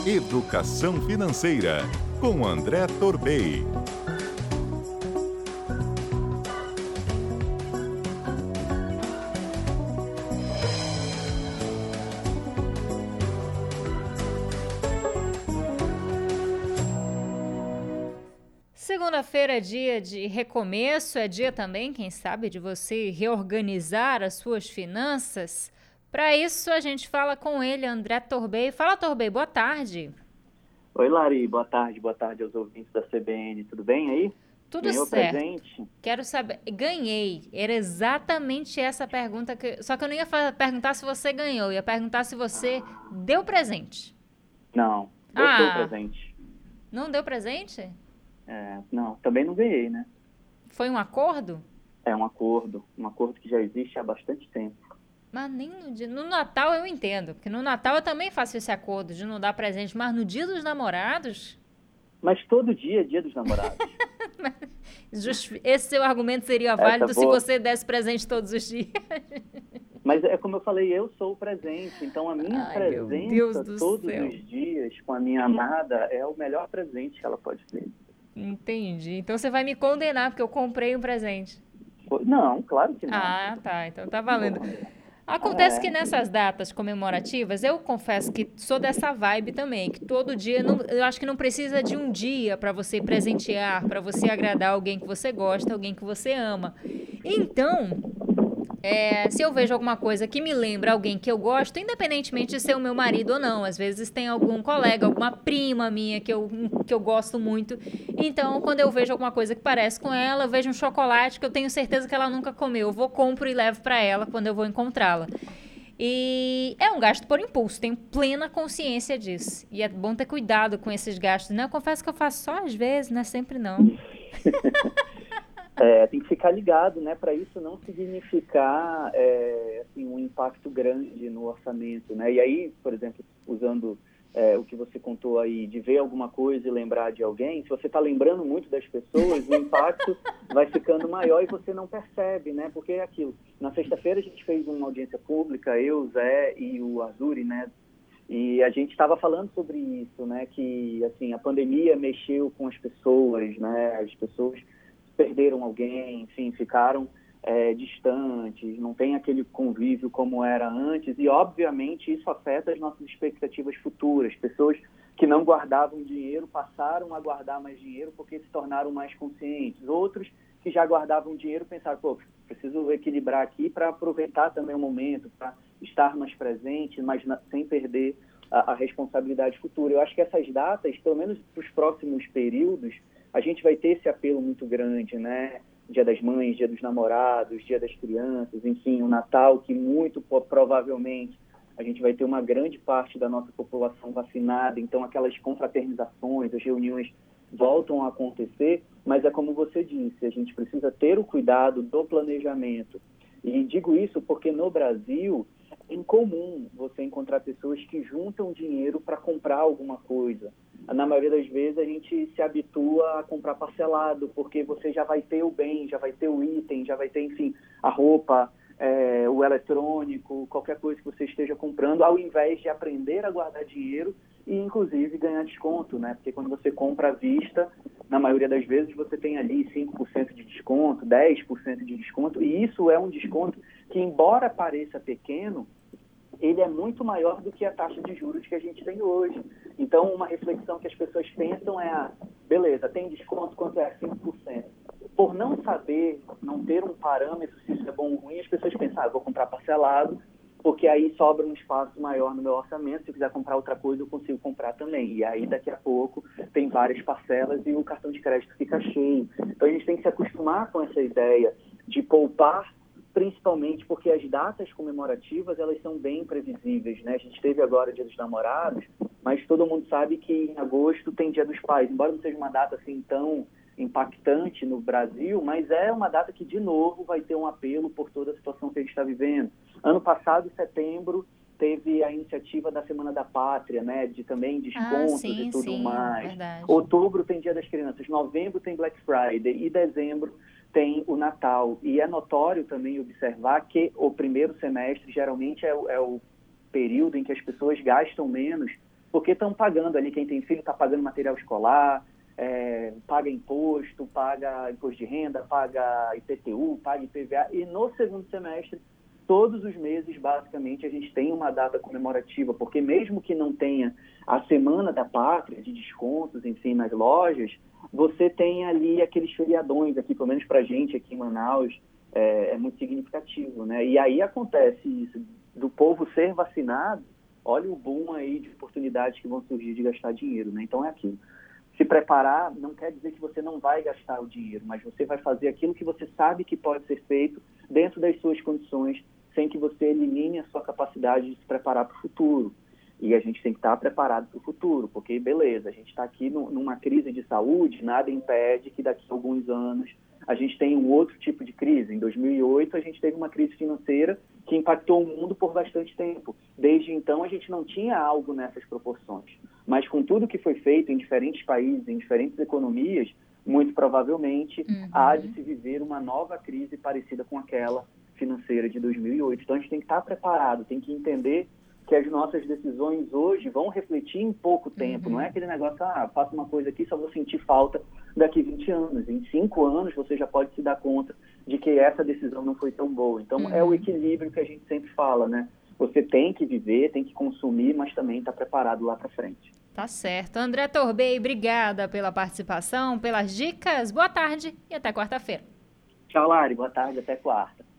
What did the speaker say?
Educação Financeira, com André Torbey. Segunda-feira é dia de recomeço, é dia também, quem sabe, de você reorganizar as suas finanças. Para isso, a gente fala com ele, André Torbey. Fala, Torbey, boa tarde. Oi, Lari, boa tarde aos ouvintes da CBN, tudo bem aí? Tudo Ganhou certo. presente? Quero saber, ganhei, era exatamente essa pergunta, só que eu não ia perguntar se você ganhou, ia perguntar se você deu presente. Não, eu sou o presente. Não deu presente? Não, também não ganhei, né? Foi um acordo? É um acordo que já existe há bastante tempo. Mas nem no Natal eu entendo, porque no Natal eu também faço esse acordo de não dar presente, mas no Dia dos Namorados... Mas todo dia é Dia dos Namorados. Esse seu argumento seria válido se você desse presente todos os dias. Mas é como eu falei, eu sou o presente, então a minha presença todos os dias com a minha amada é o melhor presente que ela pode ter. Entendi. Então você vai me condenar porque eu comprei um presente. Não, claro que não. Ah, tá. Então tá valendo. Acontece que nessas datas comemorativas, eu confesso que sou dessa vibe também, que todo dia, eu acho que não precisa de um dia para você presentear, para você agradar alguém que você gosta, alguém que você ama. Então, se eu vejo alguma coisa que me lembra alguém que eu gosto, independentemente de ser o meu marido ou não, às vezes tem algum colega, alguma prima minha que eu gosto muito, então quando eu vejo alguma coisa que parece com ela, eu vejo um chocolate que eu tenho certeza que ela nunca comeu, eu vou, compro e levo para ela quando eu vou encontrá-la. E é um gasto por impulso, tenho plena consciência disso. E é bom ter cuidado com esses gastos, né? Eu confesso que eu faço só às vezes, não é sempre não. Tem que ficar ligado, né, para isso não significar assim, um impacto grande no orçamento, né? E aí, por exemplo, usando o que você contou aí, de ver alguma coisa e lembrar de alguém, se você está lembrando muito das pessoas, o impacto vai ficando maior e você não percebe, né? Porque é aquilo. Na sexta-feira a gente fez uma audiência pública, eu, o Zé e o Azuri, né? E a gente estava falando sobre isso, né? Que, assim, a pandemia mexeu com as pessoas, né? As pessoas perderam alguém, enfim, ficaram distantes, não tem aquele convívio como era antes e, obviamente, isso afeta as nossas expectativas futuras. Pessoas que não guardavam dinheiro passaram a guardar mais dinheiro porque se tornaram mais conscientes. Outros que já guardavam dinheiro pensaram, preciso equilibrar aqui para aproveitar também o momento, para estar mais presente, mas sem perder a responsabilidade futura. Eu acho que essas datas, pelo menos para os próximos períodos, a gente vai ter esse apelo muito grande, né? Dia das Mães, Dia dos Namorados, Dia das Crianças, enfim, o Natal, que muito provavelmente a gente vai ter uma grande parte da nossa população vacinada, então aquelas confraternizações, as reuniões voltam a acontecer, mas é como você disse, a gente precisa ter o cuidado do planejamento. E digo isso porque no Brasil é incomum você encontrar pessoas que juntam dinheiro para comprar alguma coisa. Na maioria das vezes a gente se habitua a comprar parcelado, porque você já vai ter o bem, já vai ter o item, já vai ter, enfim, a roupa, o eletrônico, qualquer coisa que você esteja comprando, ao invés de aprender a guardar dinheiro e, inclusive, ganhar desconto, né? Porque quando você compra à vista, na maioria das vezes você tem ali 5% de desconto, 10% de desconto, e isso é um desconto que, embora pareça pequeno, ele é muito maior do que a taxa de juros que a gente tem hoje. Então, uma reflexão que as pessoas pensam é, beleza, tem desconto, quanto é? 5%. Por não saber, não ter um parâmetro se isso é bom ou ruim, as pessoas pensam, vou comprar parcelado, porque aí sobra um espaço maior no meu orçamento, se eu quiser comprar outra coisa, eu consigo comprar também. E aí, daqui a pouco, tem várias parcelas e o cartão de crédito fica cheio. Então, a gente tem que se acostumar com essa ideia de poupar, principalmente porque as datas comemorativas, elas são bem previsíveis, né? A gente teve agora o Dia dos Namorados, mas todo mundo sabe que em agosto tem Dia dos Pais. Embora não seja uma data assim tão impactante no Brasil, mas é uma data que, de novo, vai ter um apelo por toda a situação que a gente está vivendo. Ano passado, em setembro, teve a iniciativa da Semana da Pátria, né? De também descontos e tudo mais. Verdade. Outubro tem Dia das Crianças, novembro tem Black Friday e dezembro tem o Natal. E é notório também observar que o primeiro semestre geralmente é o período em que as pessoas gastam menos porque estão pagando ali, quem tem filho está pagando material escolar, paga imposto de renda, paga IPTU, paga IPVA, e no segundo semestre, todos os meses, basicamente, a gente tem uma data comemorativa, porque mesmo que não tenha a Semana da Pátria, de descontos, enfim, nas lojas, você tem ali aqueles feriadões aqui, pelo menos para a gente aqui em Manaus, é muito significativo, né? E aí acontece isso, do povo ser vacinado, olha o boom aí de oportunidades que vão surgir de gastar dinheiro, né? Então é aquilo. Se preparar não quer dizer que você não vai gastar o dinheiro, mas você vai fazer aquilo que você sabe que pode ser feito dentro das suas condições, sem que você elimine a sua capacidade de se preparar para o futuro. E a gente tem que estar preparado para o futuro, porque, beleza, a gente está aqui numa crise de saúde, nada impede que daqui a alguns anos a gente tenha um outro tipo de crise. Em 2008, a gente teve uma crise financeira que impactou o mundo por bastante tempo. Desde então, a gente não tinha algo nessas proporções. Mas com tudo que foi feito em diferentes países, em diferentes economias, muito provavelmente há de se viver uma nova crise parecida com aquela financeira de 2008. Então, a gente tem que estar preparado, tem que entender que as nossas decisões hoje vão refletir em pouco tempo. Não é aquele negócio, faço uma coisa aqui, só vou sentir falta daqui 20 anos. Em 5 anos, você já pode se dar conta de que essa decisão não foi tão boa. Então, é o equilíbrio que a gente sempre fala, né? Você tem que viver, tem que consumir, mas também está preparado lá para frente. Tá certo. André Torbay, obrigada pela participação, pelas dicas. Boa tarde e até quarta-feira. Tchau, Lari. Boa tarde. Até quarta.